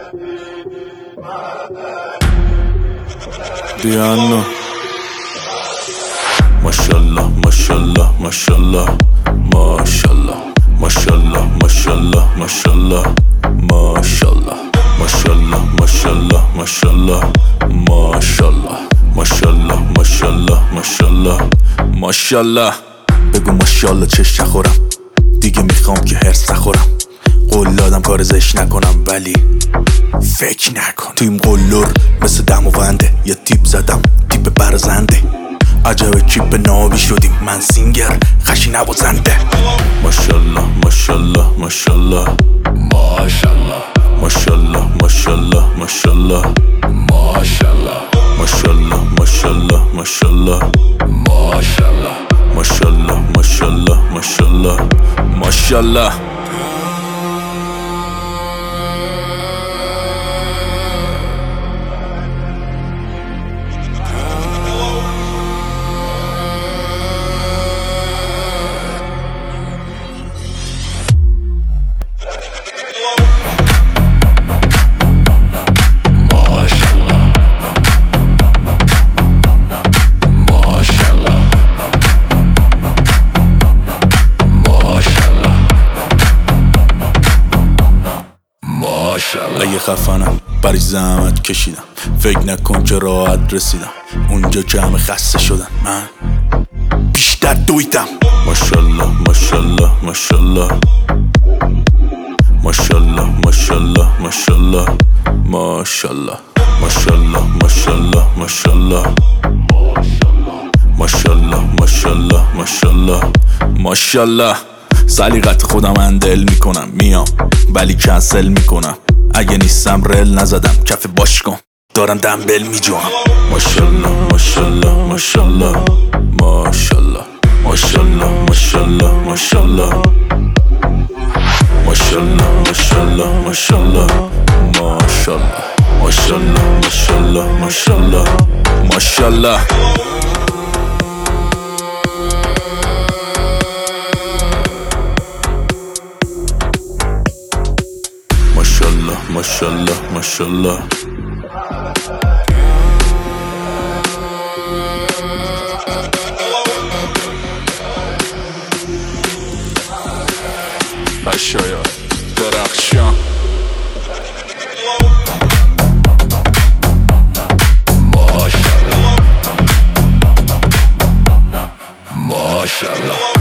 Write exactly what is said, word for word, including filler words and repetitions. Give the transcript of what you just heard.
دیانا ماشالله ماشالله ماشالله ماشالله ماشالله ماشالله ماشالله ماشالله ماشالله ماشالله ماشالله ماشالله ماشالله ماشالله ماشالله ماشالله بگو ماشالله چش نخورم دیگه میخوام که هرس نخورم قول دادم کار زش نکنم ولی فکر نکن تویم قلور مثل دم و ونده یه تیپ زدم تیپ برزنده عجب چیپ نابی شدیم من سینگر خشی نوازنده ماشالله ماشالله ماشالله ماشالله ماشالله ماشالله ماشالله ماشالله ماشالله ماشالله ماشالله ماشالله ماشالله ماشالله ماشالله ماشالله اگه خفنم برای زحمت کشیدم فکر نکن که راحت رسیدم اونجا که همه خسته شدن من بیشتر دویدم ماشالله ماشالله ماشالله ماشالله ماشالله ماشالله ماشالله ماشالله ماشالله ماشالله ماشالله ماشالله ماشالله ماشالله سلیقت خودم اندل میکنم میام ولی کنسل میکنم اگه نیستم رل نزدم کف باش کن دارم دنبل میجوام ماشالله ماشالله ماشالله ماشالله ماشالله ماشالله ماشالله ماشالله ماشالله ماشالله ماشالله ماشالله ماشالله ماشالله ماشالله ماشالله ماشالله اشایا درخشان ماشالله ماشالله